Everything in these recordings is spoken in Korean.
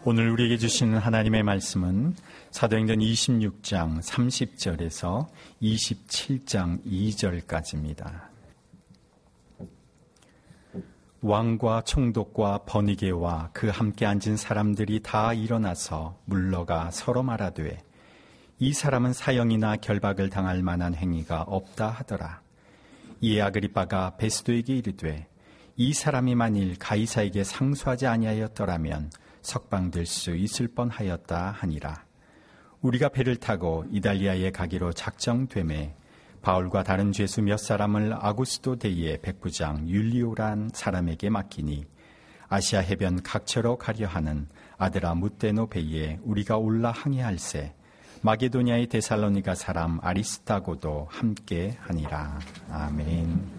오늘 우리에게 주시는 하나님의 말씀은 사도행전 26장 30절에서 27장 2절까지입니다. 왕과 총독과 버니게와 그 함께 앉은 사람들이 다 일어나서 물러가 서로 말하되 이 사람은 사형이나 결박을 당할 만한 행위가 없다 하더라. 이에 아그리빠가 베스도에게 이르되 이 사람이 만일 가이사에게 상소하지 아니하였더라면 석방될 수 있을 뻔하였다 하니라. 우리가 배를 타고 이달리아에 가기로 작정되매 바울과 다른 죄수 몇 사람을 아구스도 대의 백부장 율리오란 사람에게 맡기니 아시아 해변 각처로 가려 하는 아드라 무테노 배에 우리가 올라 항해할세 마게도냐의 데살로니가 사람 아리스타고도 함께 하니라. 아멘.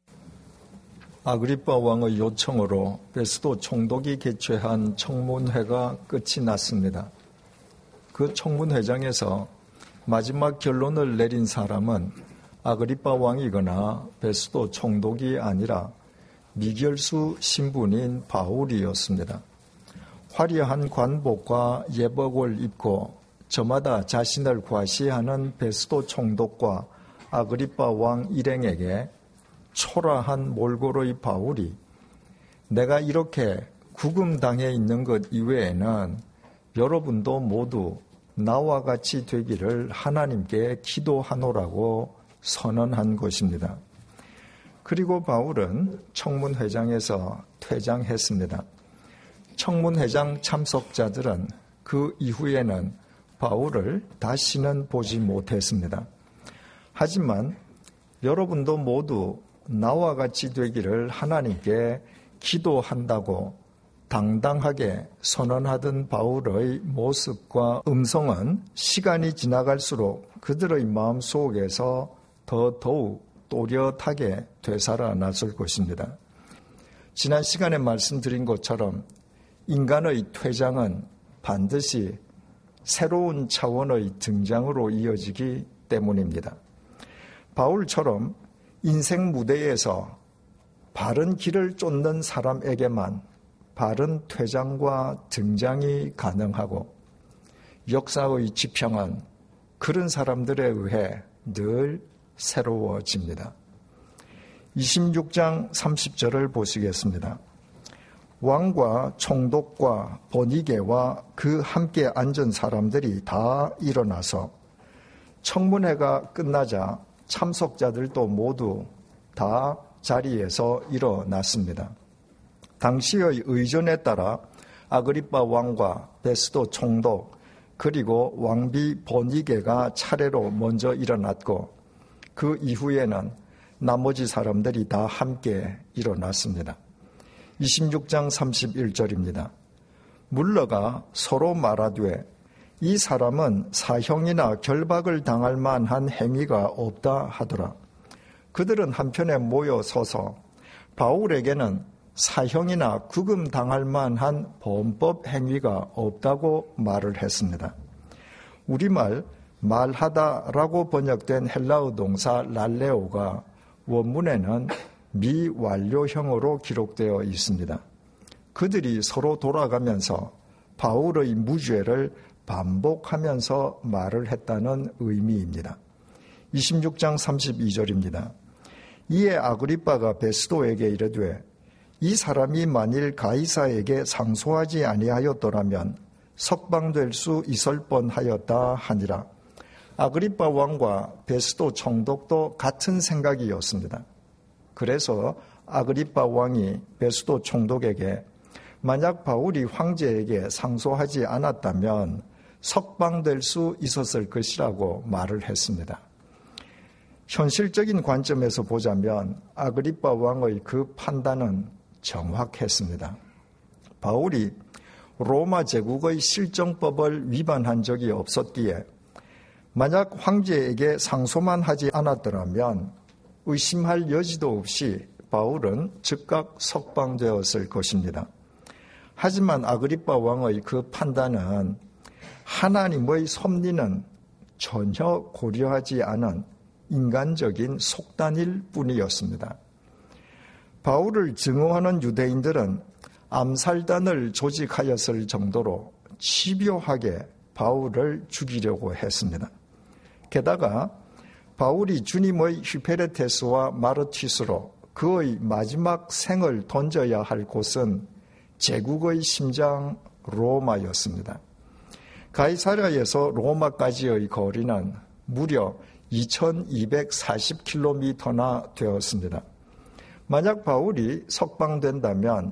아그리빠 왕의 요청으로 베스도 총독이 개최한 청문회가 끝이 났습니다. 그 청문회장에서 마지막 결론을 내린 사람은 아그리빠 왕이거나 베스도 총독이 아니라 미결수 신분인 바울이었습니다. 화려한 관복과 예복을 입고 저마다 자신을 과시하는 베스도 총독과 아그리빠 왕 일행에게 초라한 몰골의 바울이 내가 이렇게 구금당해 있는 것 이외에는 여러분도 모두 나와 같이 되기를 하나님께 기도하노라고 선언한 것입니다. 그리고 바울은 청문회장에서 퇴장했습니다. 청문회장 참석자들은 그 이후에는 바울을 다시는 보지 못했습니다. 하지만 여러분도 모두 나와 같이 되기를 하나님께 기도한다고 당당하게 선언하던 바울의 모습과 음성은 시간이 지나갈수록 그들의 마음 속에서 더더욱 또렷하게 되살아났을 것입니다. 지난 시간에 말씀드린 것처럼 인간의 퇴장은 반드시 새로운 차원의 등장으로 이어지기 때문입니다. 바울처럼 인생 무대에서 바른 길을 쫓는 사람에게만 바른 퇴장과 등장이 가능하고 역사의 지평은 그런 사람들에 의해 늘 새로워집니다. 26장 30절을 보시겠습니다. 왕과 총독과 버니게와 그 함께 앉은 사람들이 다 일어나서 청문회가 끝나자 참석자들도 모두 다 자리에서 일어났습니다. 당시의 의전에 따라 아그리빠 왕과 베스도 총독 그리고 왕비 버니게가 차례로 먼저 일어났고 그 이후에는 나머지 사람들이 다 함께 일어났습니다. 26장 31절입니다. 물러가 서로 말하되 이 사람은 사형이나 결박을 당할 만한 행위가 없다 하더라. 그들은 한편에 모여 서서 바울에게는 사형이나 구금 당할 만한 범법 행위가 없다고 말을 했습니다. 우리말 말하다라고 번역된 헬라어 동사 랄레오가 원문에는 미완료형으로 기록되어 있습니다. 그들이 서로 돌아가면서 바울의 무죄를 반복하면서 말을 했다는 의미입니다. 26장 32절입니다. 이에 아그리빠가 베스도에게 이르되 이 사람이 만일 가이사에게 상소하지 아니하였더라면 석방될 수 있을 뻔하였다 하니라. 아그리빠 왕과 베스도 총독도 같은 생각이었습니다. 그래서 아그리빠 왕이 베스도 총독에게 만약 바울이 황제에게 상소하지 않았다면 석방될 수 있었을 것이라고 말을 했습니다. 현실적인 관점에서 보자면 아그리빠 왕의 그 판단은 정확했습니다. 바울이 로마 제국의 실정법을 위반한 적이 없었기에 만약 황제에게 상소만 하지 않았더라면 의심할 여지도 없이 바울은 즉각 석방되었을 것입니다. 하지만 아그리빠 왕의 그 판단은 하나님의 섭리는 전혀 고려하지 않은 인간적인 속단일 뿐이었습니다. 바울을 증오하는 유대인들은 암살단을 조직하였을 정도로 집요하게 바울을 죽이려고 했습니다. 게다가 바울이 주님의 휘페레테스와 마르티스로 그의 마지막 생을 던져야 할 곳은 제국의 심장 로마였습니다. 가이사랴에서 로마까지의 거리는 무려 2240km나 되었습니다. 만약 바울이 석방된다면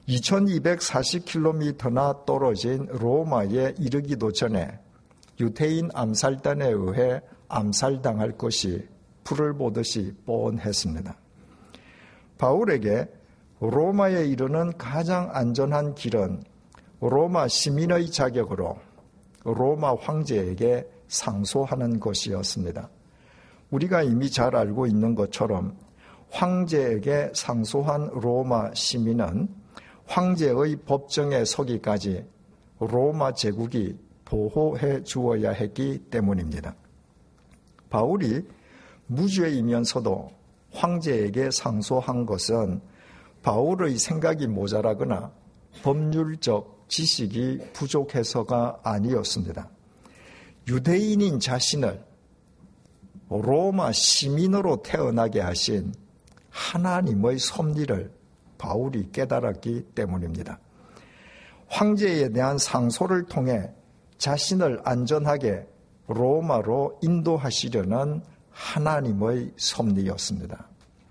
2240km나 떨어진 로마에 이르기도 전에 유대인 암살단에 의해 암살당할 것이 불을 보듯이 뻔했습니다. 바울에게 로마에 이르는 가장 안전한 길은 로마 시민의 자격으로 로마 황제에게 상소하는 것이었습니다. 우리가 이미 잘 알고 있는 것처럼 황제에게 상소한 로마 시민은 황제의 법정에 서기까지 로마 제국이 보호해 주어야 했기 때문입니다. 바울이 무죄이면서도 황제에게 상소한 것은 바울의 생각이 모자라거나 법률적 지식이 부족해서가 아니었습니다. 유대인인 자신을 로마 시민으로 태어나게 하신 하나님의 섭리를 바울이 깨달았기 때문입니다. 황제에 대한 상소를 통해 자신을 안전하게 로마로 인도하시려는 하나님의 섭리였습니다.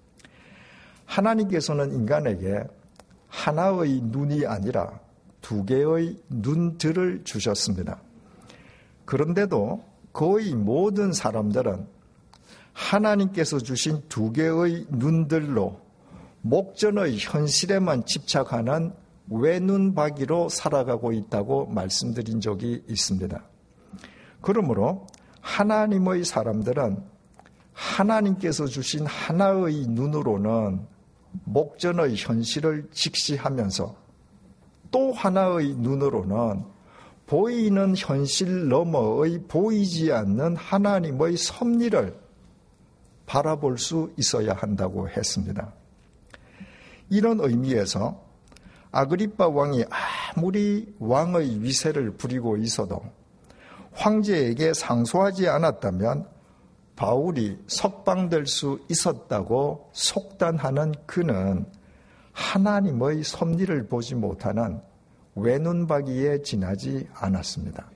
하나님께서는 인간에게 하나의 눈이 아니라 두 개의 눈들을 주셨습니다. 그런데도 거의 모든 사람들은 하나님께서 주신 두 개의 눈들로 목전의 현실에만 집착하는 외눈박이로 살아가고 있다고 말씀드린 적이 있습니다. 그러므로 하나님의 사람들은 하나님께서 주신 하나의 눈으로는 목전의 현실을 직시하면서 또 하나의 눈으로는 보이는 현실 너머의 보이지 않는 하나님의 섭리를 바라볼 수 있어야 한다고 했습니다. 이런 의미에서 아그리빠 왕이 아무리 왕의 위세를 부리고 있어도 황제에게 상소하지 않았다면 바울이 석방될 수 있었다고 속단하는 그는 하나님의 섭리를 보지 못하는 외눈박이에 지나지 않았습니다.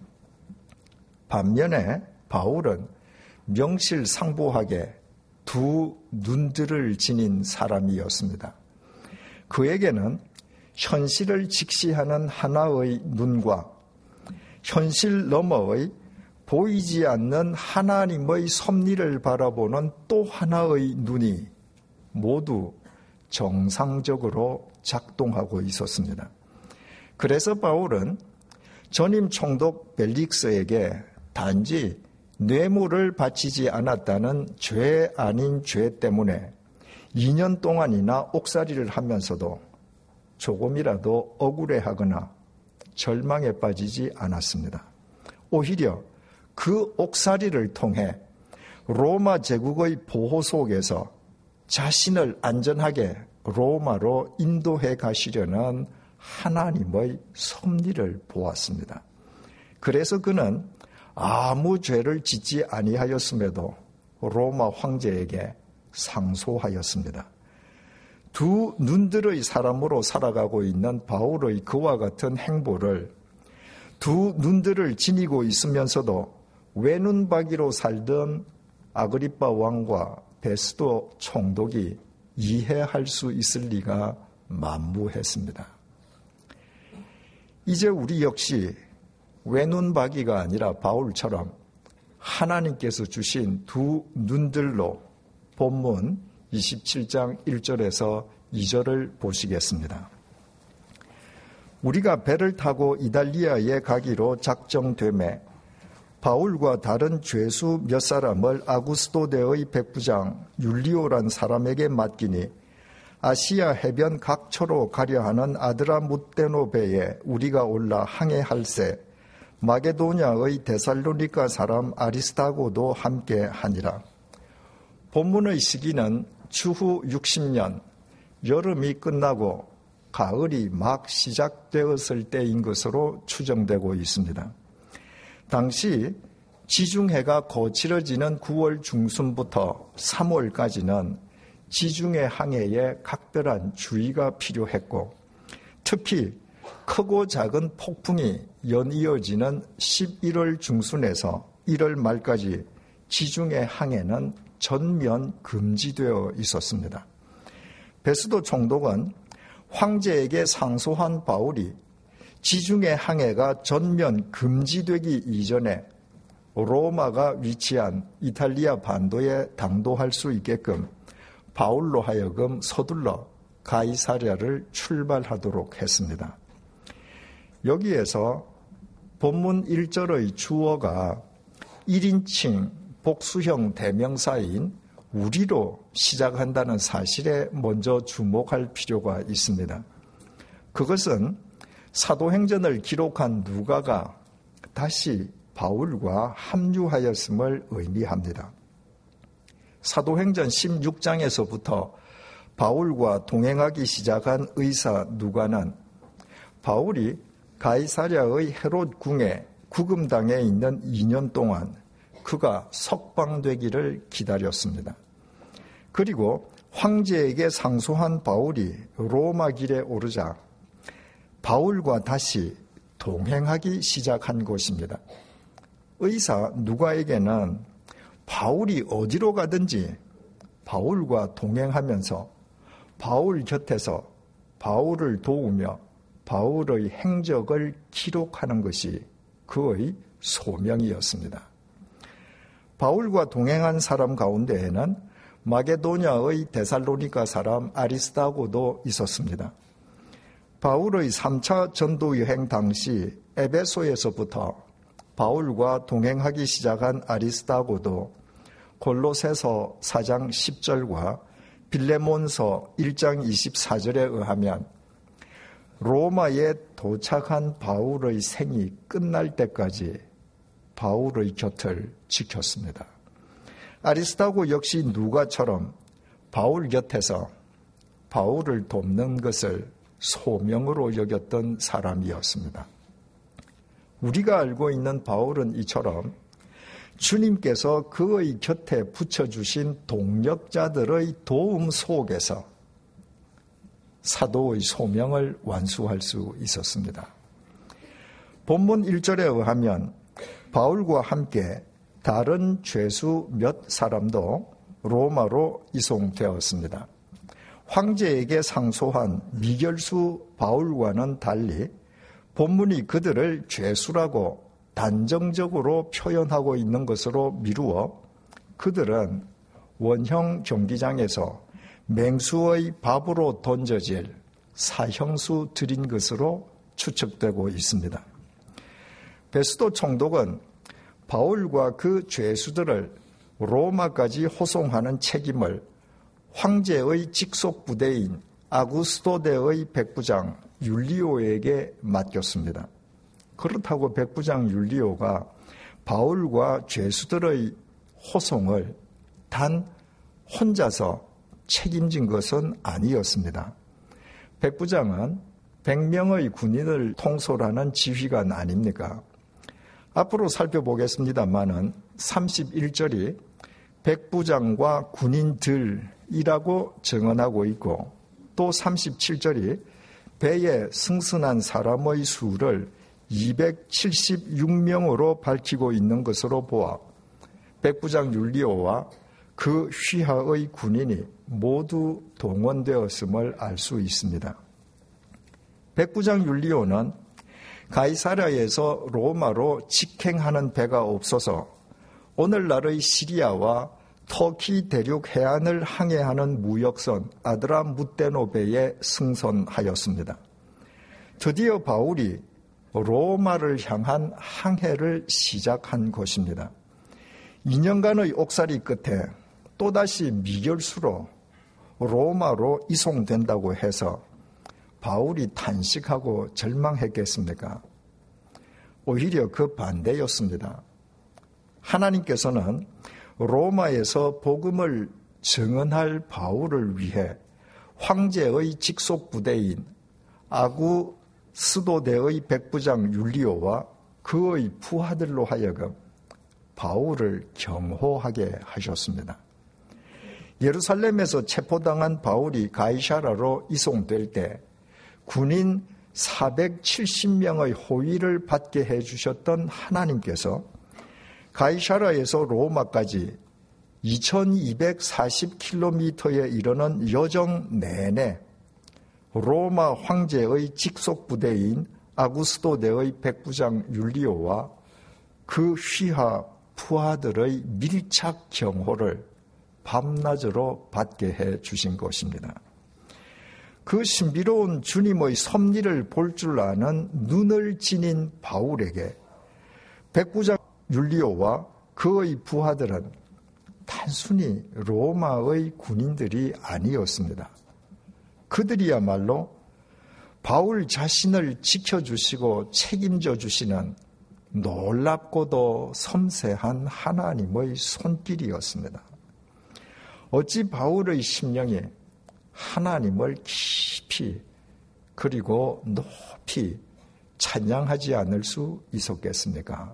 반면에 바울은 명실상부하게 두 눈들을 지닌 사람이었습니다. 그에게는 현실을 직시하는 하나의 눈과 현실 너머의 보이지 않는 하나님의 섭리를 바라보는 또 하나의 눈이 모두 정상적으로 작동하고 있었습니다. 그래서 바울은 전임 총독 벨릭스에게 단지 뇌물을 바치지 않았다는 죄 아닌 죄 때문에 2년 동안이나 옥살이를 하면서도 조금이라도 억울해하거나 절망에 빠지지 않았습니다. 오히려 그 옥살이를 통해 로마 제국의 보호 속에서 자신을 안전하게 로마로 인도해 가시려는 하나님의 섭리를 보았습니다. 그래서 그는 아무 죄를 짓지 아니하였음에도 로마 황제에게 상소하였습니다. 두 눈들의 사람으로 살아가고 있는 바울의 그와 같은 행보를 두 눈들을 지니고 있으면서도 외눈박이로 살던 아그리빠 왕과 베스도 총독이 이해할 수 있을 리가 만무했습니다. 이제 우리 역시 외눈박이가 아니라 바울처럼 하나님께서 주신 두 눈들로 본문 27장 1절에서 2절을 보시겠습니다. 우리가 배를 타고 이달리아에 가기로 작정되매 바울과 다른 죄수 몇 사람을 아구스도대의 백부장 율리오란 사람에게 맡기니 아시아 해변 각처로 가려 하는 아드라무테노 배에 우리가 올라 항해할세 마게도냐의 데살로니가 사람 아리스타고도 함께 하니라. 본문의 시기는 추후 60년 여름이 끝나고 가을이 막 시작되었을 때인 것으로 추정되고 있습니다. 당시 지중해가 거칠어지는 9월 중순부터 3월까지는 지중해 항해에 각별한 주의가 필요했고, 특히 크고 작은 폭풍이 연이어지는 11월 중순에서 1월 말까지 지중해 항해는 전면 금지되어 있었습니다. 베스도 총독은 황제에게 상소한 바울이 지중해 항해가 전면 금지되기 이전에 로마가 위치한 이탈리아 반도에 당도할 수 있게끔 바울로 하여금 서둘러 가이사랴를 출발하도록 했습니다. 여기에서 본문 1절의 주어가 1인칭 복수형 대명사인 우리로 시작한다는 사실에 먼저 주목할 필요가 있습니다. 그것은 사도행전을 기록한 누가가 다시 바울과 합류하였음을 의미합니다. 사도행전 16장에서부터 바울과 동행하기 시작한 의사 누가는 바울이 가이사랴의 헤롯 궁에 구금당해 있는 2년 동안 그가 석방되기를 기다렸습니다. 그리고 황제에게 상소한 바울이 로마 길에 오르자 바울과 다시 동행하기 시작한 것입니다. 의사 누가에게는 바울이 어디로 가든지 바울과 동행하면서 바울 곁에서 바울을 도우며 바울의 행적을 기록하는 것이 그의 소명이었습니다. 바울과 동행한 사람 가운데에는 마게도냐의 데살로니가 사람 아리스다고도 있었습니다. 바울의 3차 전도 여행 당시 에베소에서부터 바울과 동행하기 시작한 아리스다고도 골로새서 4장 10절과 빌레몬서 1장 24절에 의하면 로마에 도착한 바울의 생이 끝날 때까지 바울의 곁을 지켰습니다. 아리스다고 역시 누가처럼 바울 곁에서 바울을 돕는 것을 소명으로 여겼던 사람이었습니다. 우리가 알고 있는 바울은 이처럼 주님께서 그의 곁에 붙여주신 동력자들의 도움 속에서 사도의 소명을 완수할 수 있었습니다. 본문 1절에 의하면 바울과 함께 다른 죄수 몇 사람도 로마로 이송되었습니다. 황제에게 상소한 미결수 바울과는 달리 본문이 그들을 죄수라고 단정적으로 표현하고 있는 것으로 미루어 그들은 원형 경기장에서 맹수의 밥으로 던져질 사형수 들인 것으로 추측되고 있습니다. 베스도 총독은 바울과 그 죄수들을 로마까지 호송하는 책임을 황제의 직속 부대인 아구스토대의 백부장 율리오에게 맡겼습니다. 그렇다고 백부장 율리오가 바울과 죄수들의 호송을 단 혼자서 책임진 것은 아니었습니다. 백부장은 100명의 군인을 통솔하는 지휘관 아닙니까? 앞으로 살펴보겠습니다마는 31절이 백부장과 군인들이라고 증언하고 있고 또 37절이 배에 승선한 사람의 수를 276명으로 밝히고 있는 것으로 보아 백부장 율리오와 그 휘하의 군인이 모두 동원되었음을 알 수 있습니다. 백부장 율리오는 가이사랴에서 로마로 직행하는 배가 없어서 오늘날의 시리아와 터키 대륙 해안을 항해하는 무역선 아드라무테노 배에 승선하였습니다. 드디어 바울이 로마를 향한 항해를 시작한 것입니다. 2년간의 옥살이 끝에 또다시 미결수로 로마로 이송된다고 해서 바울이 탄식하고 절망했겠습니까? 오히려 그 반대였습니다. 하나님께서는 로마에서 복음을 증언할 바울을 위해 황제의 직속 부대인 아구스도대의 백부장 율리오와 그의 부하들로 하여금 바울을 경호하게 하셨습니다. 예루살렘에서 체포당한 바울이 가이사라로 이송될 때 군인 470명의 호위를 받게 해주셨던 하나님께서 가이사라에서 로마까지 2240km에 이르는 여정 내내 로마 황제의 직속 부대인 아구스도대의 백부장 율리오와 그 휘하 부하들의 밀착 경호를 밤낮으로 받게 해 주신 것입니다. 그 신비로운 주님의 섭리를 볼 줄 아는 눈을 지닌 바울에게 백부장 율리오와 그의 부하들은 단순히 로마의 군인들이 아니었습니다. 그들이야말로 바울 자신을 지켜주시고 책임져 주시는 놀랍고도 섬세한 하나님의 손길이었습니다. 어찌 바울의 심령이 하나님을 깊이 그리고 높이 찬양하지 않을 수 있었겠습니까?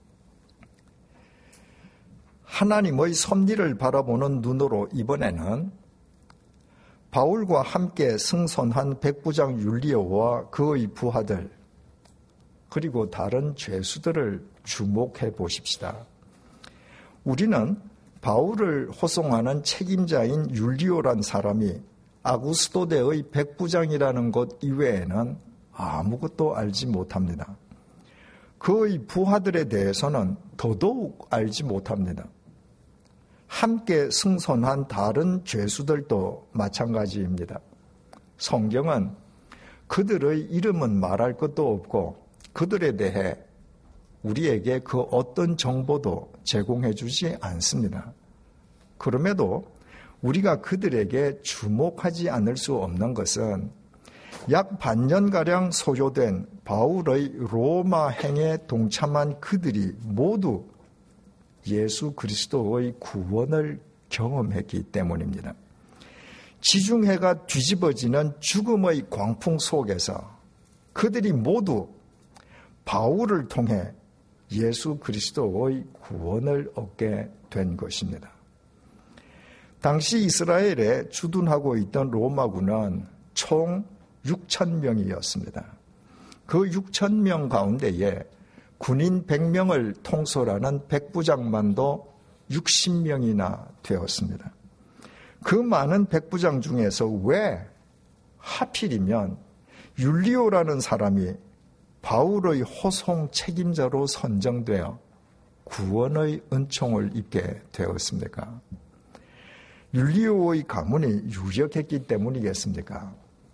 하나님의 섭리를 바라보는 눈으로 이번에는 바울과 함께 승선한 백부장 율리오와 그의 부하들 그리고 다른 죄수들을 주목해 보십시다. 우리는 바울을 호송하는 책임자인 율리오란 사람이 아구스도대의 백부장이라는 것 이외에는 아무것도 알지 못합니다. 그의 부하들에 대해서는 더더욱 알지 못합니다. 함께 승선한 다른 죄수들도 마찬가지입니다. 성경은 그들의 이름은 말할 것도 없고 그들에 대해 우리에게 그 어떤 정보도 제공해 주지 않습니다. 그럼에도 우리가 그들에게 주목하지 않을 수 없는 것은 약 반년가량 소요된 바울의 로마 행에 동참한 그들이 모두 예수 그리스도의 구원을 경험했기 때문입니다. 지중해가 뒤집어지는 죽음의 광풍 속에서 그들이 모두 바울을 통해 예수 그리스도의 구원을 얻게 된 것입니다. 당시 이스라엘에 주둔하고 있던 로마군은 총 6,000명이었습니다. 그 6,000명 가운데에 군인 100명을 통솔하는 백부장만도 60명이나 되었습니다. 그 많은 백부장 중에서 왜 하필이면 율리오라는 사람이 바울의 호송 책임자로 선정되어 구원의 은총을 입게 되었습니까? 율리오의 가문이 유력했기 때문이겠습니까?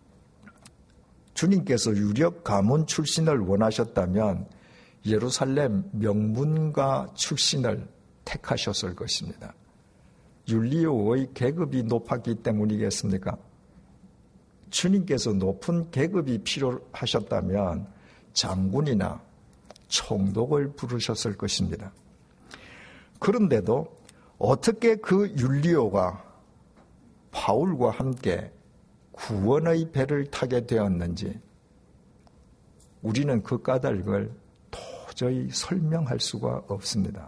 주님께서 유력 가문 출신을 원하셨다면 예루살렘 명문가 출신을 택하셨을 것입니다. 율리오의 계급이 높았기 때문이겠습니까? 주님께서 높은 계급이 필요하셨다면 장군이나 총독을 부르셨을 것입니다. 그런데도 어떻게 그 율리오가 바울과 함께 구원의 배를 타게 되었는지 우리는 그 까닭을 도저히 설명할 수가 없습니다.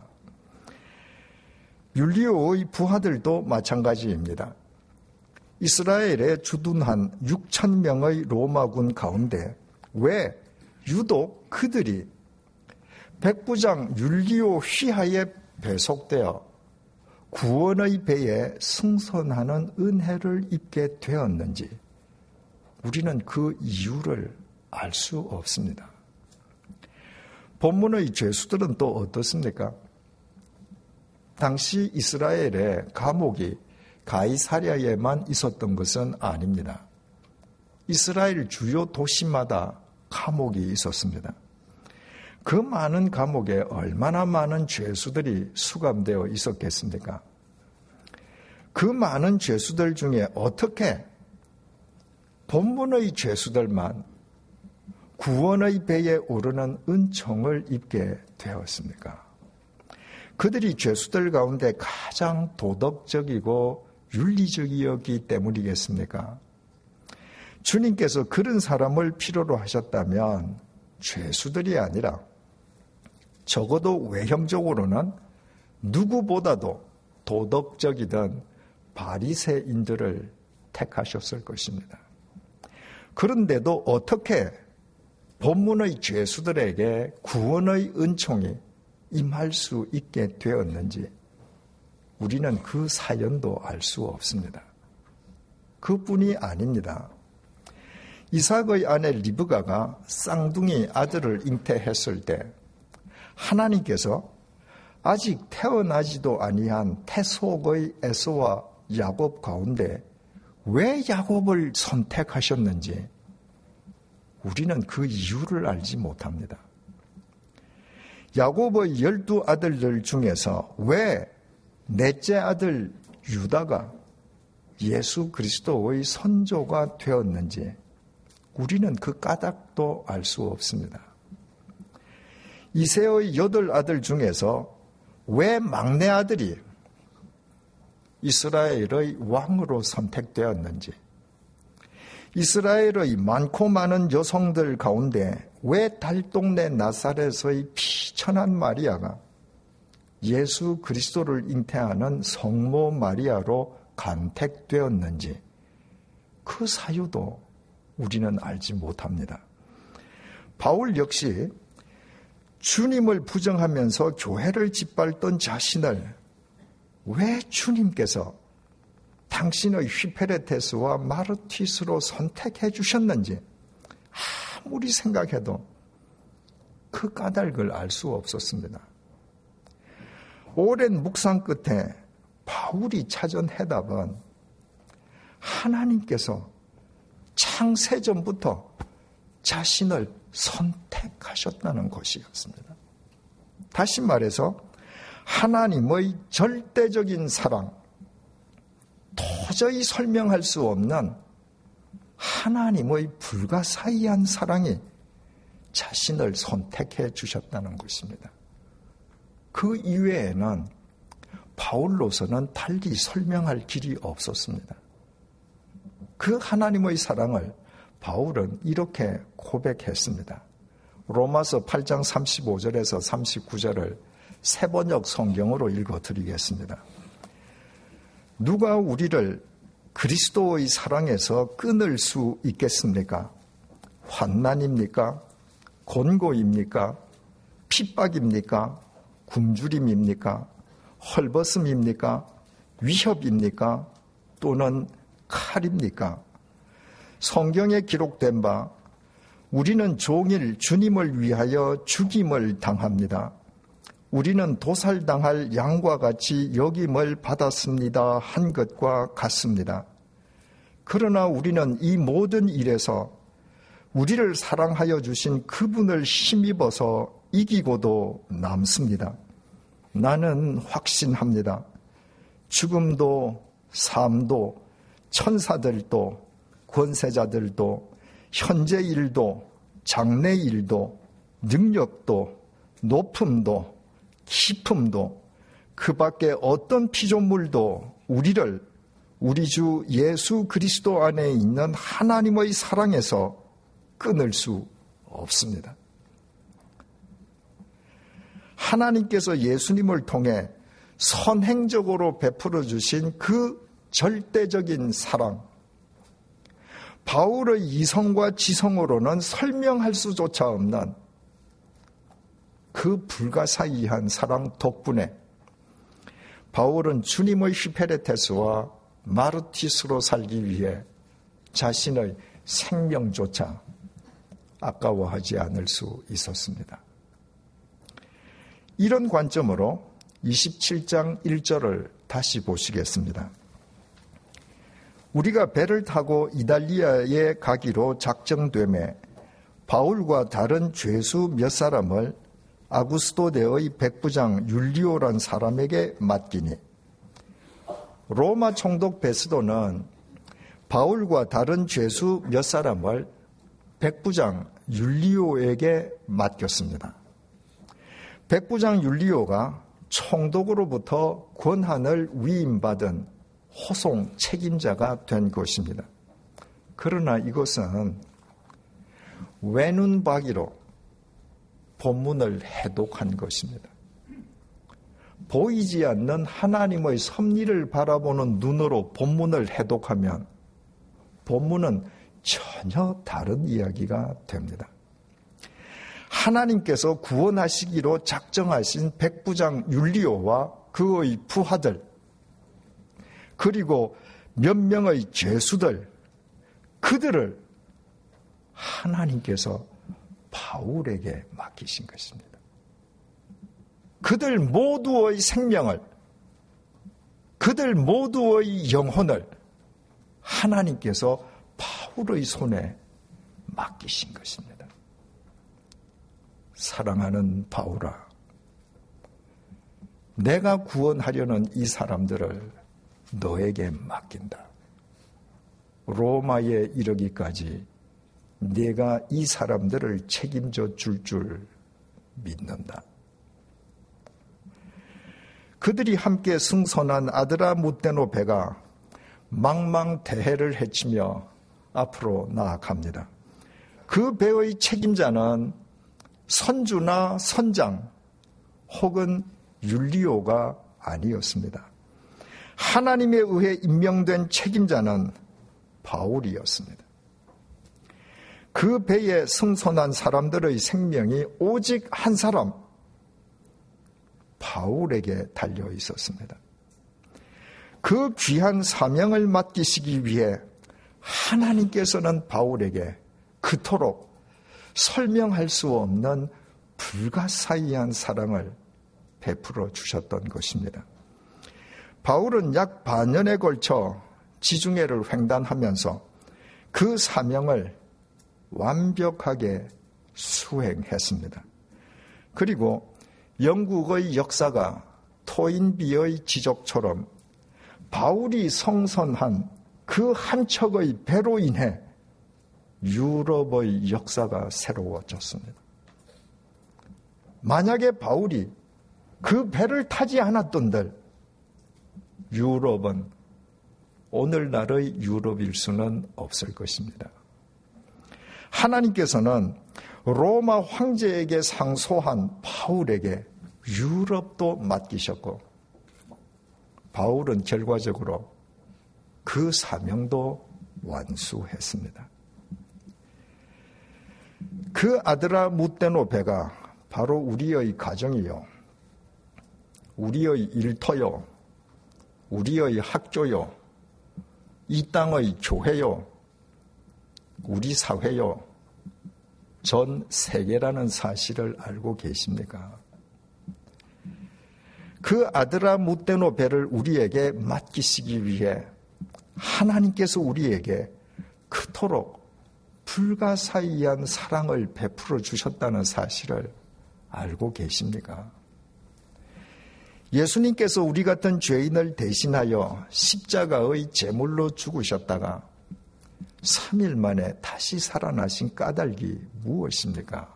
율리오의 부하들도 마찬가지입니다. 이스라엘에 주둔한 6,000명의 로마군 가운데 왜 유독 그들이 백부장 율리오 휘하에 배속되어 구원의 배에 승선하는 은혜를 입게 되었는지 우리는 그 이유를 알 수 없습니다. 본문의 죄수들은 또 어떻습니까? 당시 이스라엘의 감옥이 가이사랴에만 있었던 것은 아닙니다. 이스라엘 주요 도시마다 감옥이 있었습니다. 그 많은 감옥에 얼마나 많은 죄수들이 수감되어 있었겠습니까? 그 많은 죄수들 중에 어떻게 본문의 죄수들만 구원의 배에 오르는 은총을 입게 되었습니까? 그들이 죄수들 가운데 가장 도덕적이고 윤리적이었기 때문이겠습니까? 주님께서 그런 사람을 필요로 하셨다면 죄수들이 아니라 적어도 외형적으로는 누구보다도 도덕적이던 바리새인들을 택하셨을 것입니다. 그런데도 어떻게 본문의 죄수들에게 구원의 은총이 임할 수 있게 되었는지 우리는 그 사연도 알 수 없습니다. 그뿐이 아닙니다. 이삭의 아내 리브가가 쌍둥이 아들을 잉태했을 때 하나님께서 아직 태어나지도 아니한 태속의 에서와 야곱 가운데 왜 야곱을 선택하셨는지 우리는 그 이유를 알지 못합니다. 야곱의 12아들들 중에서 왜 넷째 아들 유다가 예수 그리스도의 선조가 되었는지 우리는 그 까닭도 알 수 없습니다. 이새의 8아들 중에서 왜 막내 아들이 이스라엘의 왕으로 선택되었는지, 이스라엘의 많고 많은 여성들 가운데 왜 달동네 나사렛의 피천한 마리아가 예수 그리스도를 잉태하는 성모 마리아로 간택되었는지 그 사유도 우리는 알지 못합니다. 바울 역시 주님을 부정하면서 교회를 짓밟던 자신을 왜 주님께서 당신의 휘페레테스와 마르티스로 선택해 주셨는지 아무리 생각해도 그 까닭을 알 수 없었습니다. 오랜 묵상 끝에 바울이 찾은 해답은 하나님께서 창세전부터 자신을 선택하셨다는 것이었습니다. 다시 말해서 하나님의 절대적인 사랑, 도저히 설명할 수 없는 하나님의 불가사의한 사랑이 자신을 선택해 주셨다는 것입니다. 그 이외에는 바울로서는 달리 설명할 길이 없었습니다. 그 하나님의 사랑을 바울은 이렇게 고백했습니다. 로마서 8장 35절에서 39절을 세번역 성경으로 읽어드리겠습니다. 누가 우리를 그리스도의 사랑에서 끊을 수 있겠습니까? 환난입니까? 곤고입니까? 핍박입니까? 굶주림입니까? 헐벗음입니까? 위협입니까? 또는 칼입니까? 성경에 기록된 바 우리는 종일 주님을 위하여 죽임을 당합니다. 우리는 도살당할 양과 같이 여김을 받았습니다 한 것과 같습니다. 그러나 우리는 이 모든 일에서 우리를 사랑하여 주신 그분을 힘입어서 이기고도 남습니다. 나는 확신합니다. 죽음도 삶도 천사들도 권세자들도 현재 일도 장래 일도 능력도 높음도 깊음도 그 밖에 어떤 피조물도 우리를 우리 주 예수 그리스도 안에 있는 하나님의 사랑에서 끊을 수 없습니다. 하나님께서 예수님을 통해 선행적으로 베풀어 주신 그 절대적인 사랑, 바울의 이성과 지성으로는 설명할 수조차 없는 그 불가사의한 사랑 덕분에 바울은 주님의 휘페레테스와 마르티스로 살기 위해 자신의 생명조차 아까워하지 않을 수 있었습니다. 이런 관점으로 27장 1절을 다시 보시겠습니다. 우리가 배를 타고 이달리아에 가기로 작정되매 바울과 다른 죄수 몇 사람을 아구스토대의 백부장 율리오란 사람에게 맡기니, 로마 총독 베스도는 바울과 다른 죄수 몇 사람을 백부장 율리오에게 맡겼습니다. 백부장 율리오가 총독으로부터 권한을 위임받은 호송 책임자가 된 것입니다. 그러나 이것은 외눈박이로 본문을 해독한 것입니다. 보이지 않는 하나님의 섭리를 바라보는 눈으로 본문을 해독하면 본문은 전혀 다른 이야기가 됩니다. 하나님께서 구원하시기로 작정하신 백부장 율리오와 그의 부하들, 그리고 몇 명의 죄수들, 그들을 하나님께서 바울에게 맡기신 것입니다. 그들 모두의 생명을, 그들 모두의 영혼을 하나님께서 바울의 손에 맡기신 것입니다. 사랑하는 바울아, 내가 구원하려는 이 사람들을 너에게 맡긴다. 로마에 이르기까지 네가 이 사람들을 책임져 줄 믿는다. 그들이 함께 승선한 아드라무테노 배가 망망대해를 헤치며 앞으로 나아갑니다. 그 배의 책임자는 선주나 선장 혹은 율리오가 아니었습니다. 하나님에 의해 임명된 책임자는 바울이었습니다. 그 배에 승선한 사람들의 생명이 오직 한 사람, 바울에게 달려 있었습니다. 그 귀한 사명을 맡기시기 위해 하나님께서는 바울에게 그토록 설명할 수 없는 불가사의한 사랑을 베풀어 주셨던 것입니다. 바울은 약 반년에 걸쳐 지중해를 횡단하면서 그 사명을 완벽하게 수행했습니다. 그리고 영국의 역사가 토인비의 지적처럼 바울이 성선한 그 한 척의 배로 인해 유럽의 역사가 새로워졌습니다. 만약에 바울이 그 배를 타지 않았던들 유럽은 오늘날의 유럽일 수는 없을 것입니다. 하나님께서는 로마 황제에게 상소한 바울에게 유럽도 맡기셨고 바울은 결과적으로 그 사명도 완수했습니다. 그 아드라무테노 배가 바로 우리의 가정이요, 우리의 일터요, 우리의 학교요, 이 땅의 교회요, 우리 사회요, 전 세계라는 사실을 알고 계십니까? 그 아드라무테노 배를 우리에게 맡기시기 위해 하나님께서 우리에게 그토록 불가사의한 사랑을 베풀어 주셨다는 사실을 알고 계십니까? 예수님께서 우리 같은 죄인을 대신하여 십자가의 제물로 죽으셨다가 3일 만에 다시 살아나신 까닭이 무엇입니까?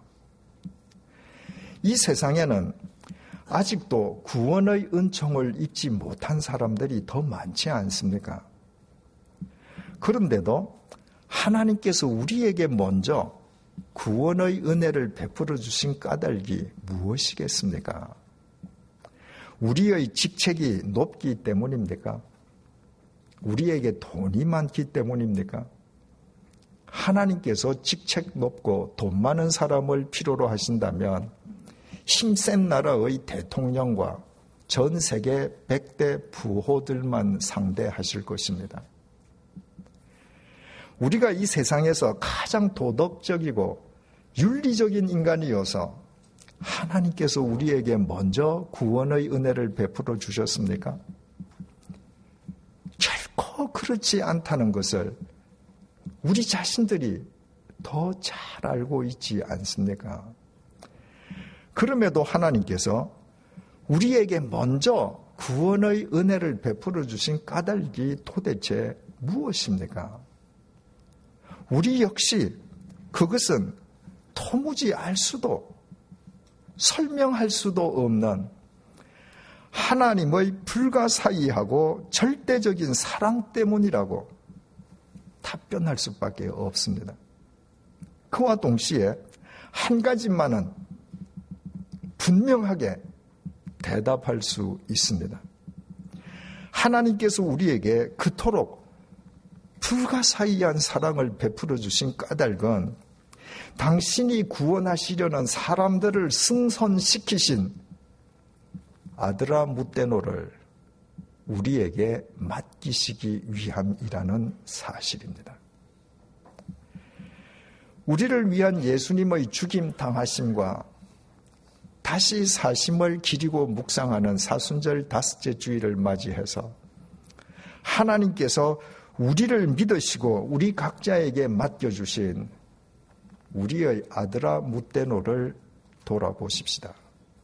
이 세상에는 아직도 구원의 은총을 입지 못한 사람들이 더 많지 않습니까? 그런데도 하나님께서 우리에게 먼저 구원의 은혜를 베풀어 주신 까닭이 무엇이겠습니까? 우리의 직책이 높기 때문입니까? 우리에게 돈이 많기 때문입니까? 하나님께서 직책 높고 돈 많은 사람을 필요로 하신다면 힘센 나라의 대통령과 전 세계 100대 부호들만 상대하실 것입니다. 우리가 이 세상에서 가장 도덕적이고 윤리적인 인간이어서 하나님께서 우리에게 먼저 구원의 은혜를 베풀어 주셨습니까? 결코 그렇지 않다는 것을 우리 자신들이 더 잘 알고 있지 않습니까? 그럼에도 하나님께서 우리에게 먼저 구원의 은혜를 베풀어 주신 까닭이 도대체 무엇입니까? 우리 역시 그것은 도무지 알 수도 설명할 수도 없는 하나님의 불가사의하고 절대적인 사랑 때문이라고 답변할 수밖에 없습니다. 그와 동시에 한 가지만은 분명하게 대답할 수 있습니다. 하나님께서 우리에게 그토록 불가사의한 사랑을 베풀어 주신 까닭은 당신이 구원하시려는 사람들을 승선시키신 아드라 무떼노를 우리에게 맡기시기 위함이라는 사실입니다. 우리를 위한 예수님의 죽임 당하심과 다시 사심을 기리고 묵상하는 사순절 다섯째 주일을 맞이해서 하나님께서 우리를 믿으시고 우리 각자에게 맡겨주신 우리의 아드라 무떼노를 돌아보십시다.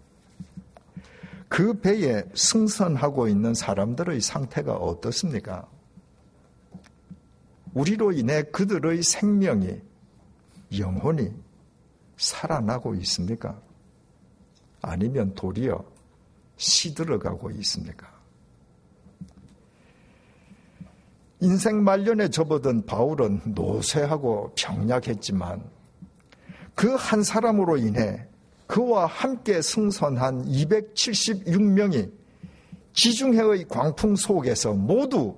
그 배에 승선하고 있는 사람들의 상태가 어떻습니까? 우리로 인해 그들의 생명이, 영혼이 살아나고 있습니까? 아니면 도리어 시들어가고 있습니까? 인생 말년에 접어든 바울은 노쇠하고 병약했지만 그 한 사람으로 인해 그와 함께 승선한 276명이 지중해의 광풍 속에서 모두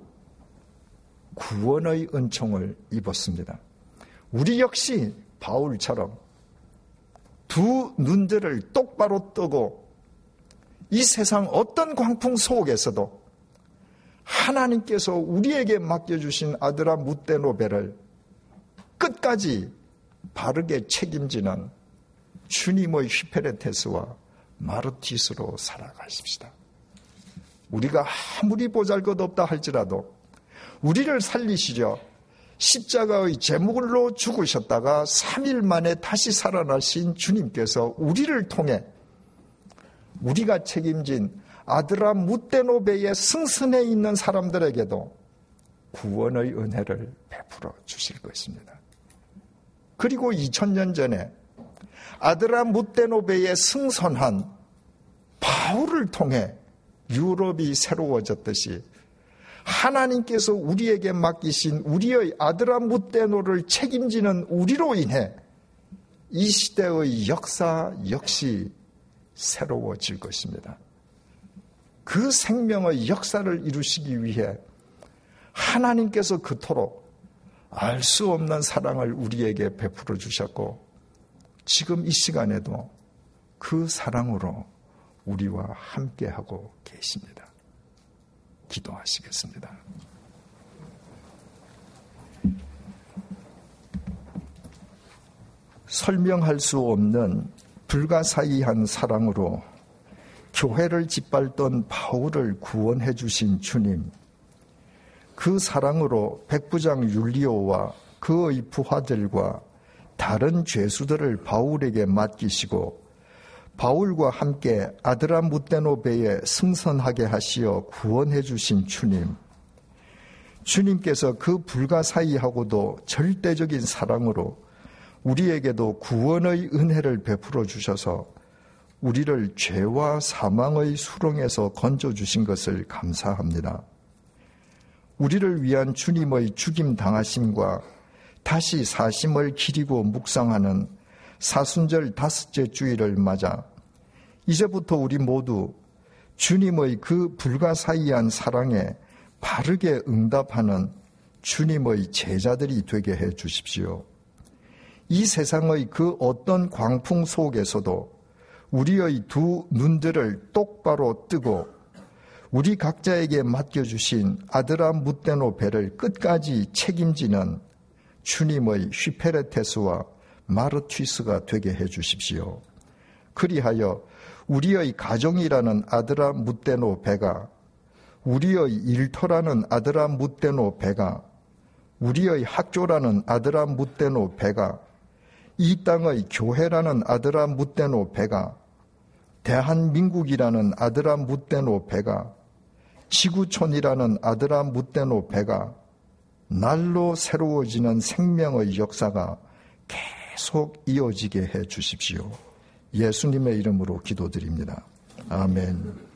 구원의 은총을 입었습니다. 우리 역시 바울처럼 두 눈들을 똑바로 뜨고 이 세상 어떤 광풍 속에서도 하나님께서 우리에게 맡겨주신 아드라 무떼노베를 끝까지 바르게 책임지는 주님의 휘페레테스와 마르티스로 살아가십시다. 우리가 아무리 보잘것없다 할지라도 우리를 살리시려 십자가의 제물로 죽으셨다가 3일 만에 다시 살아나신 주님께서 우리를 통해 우리가 책임진 아드라 무떼노베의 승선에 있는 사람들에게도 구원의 은혜를 베풀어 주실 것입니다. 그리고 2000년 전에 아드라 무떼노베에 승선한 바울을 통해 유럽이 새로워졌듯이 하나님께서 우리에게 맡기신 우리의 아드라 무떼노를 책임지는 우리로 인해 이 시대의 역사 역시 새로워질 것입니다. 그 생명의 역사를 이루시기 위해 하나님께서 그토록 알 수 없는 사랑을 우리에게 베풀어 주셨고 지금 이 시간에도 그 사랑으로 우리와 함께하고 계십니다. 기도하시겠습니다. 설명할 수 없는 불가사의한 사랑으로 교회를 짓밟던 바울을 구원해 주신 주님, 그 사랑으로 백부장 율리오와 그의 부하들과 다른 죄수들을 바울에게 맡기시고 바울과 함께 아드라 무떼노베에 승선하게 하시어 구원해 주신 주님, 주님께서 그 불가사의하고도 절대적인 사랑으로 우리에게도 구원의 은혜를 베풀어 주셔서 우리를 죄와 사망의 수렁에서 건져주신 것을 감사합니다. 우리를 위한 주님의 죽임 당하심과 다시 사심을 기리고 묵상하는 사순절 다섯째 주일을 맞아 이제부터 우리 모두 주님의 그 불가사의한 사랑에 바르게 응답하는 주님의 제자들이 되게 해 주십시오. 이 세상의 그 어떤 광풍 속에서도 우리의 두 눈들을 똑바로 뜨고 우리 각자에게 맡겨주신 아드라 무떼노베를 끝까지 책임지는 주님의 휘페레테스와 마르튀스가 되게 해 주십시오. 그리하여 우리의 가정이라는 아드라 무떼노베가, 우리의 일터라는 아드라 무떼노베가, 우리의 학교라는 아드라 무떼노베가, 이 땅의 교회라는 아드라 무떼노베가, 대한민국이라는 아드라 무떼노베가, 지구촌이라는 아드라 무떼노베가 날로 새로워지는 생명의 역사가 계속 이어지게 해 주십시오. 예수님의 이름으로 기도드립니다. 아멘.